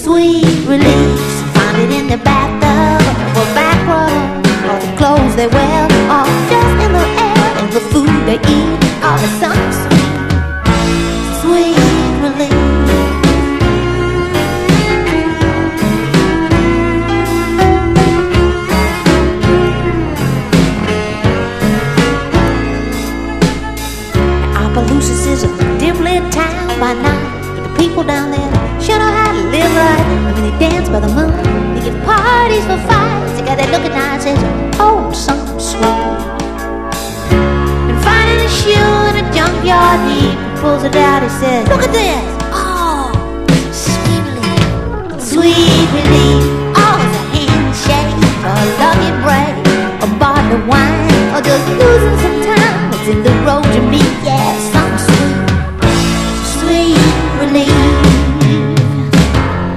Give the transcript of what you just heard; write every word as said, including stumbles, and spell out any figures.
sweet release. Find it in the bathtub or back row, or the clothes they wear, or just in the air, in the food they eat, or the sun sweet, sweet release. Opelousas is a dim-lit town by night, but the people down there sure know how to live right. I mean, they dance by the moon, they give parties for fights, they got that look at night says, oh, something sweet. And finding a shoe in a junkyard, he pulls it out, he says, look at this.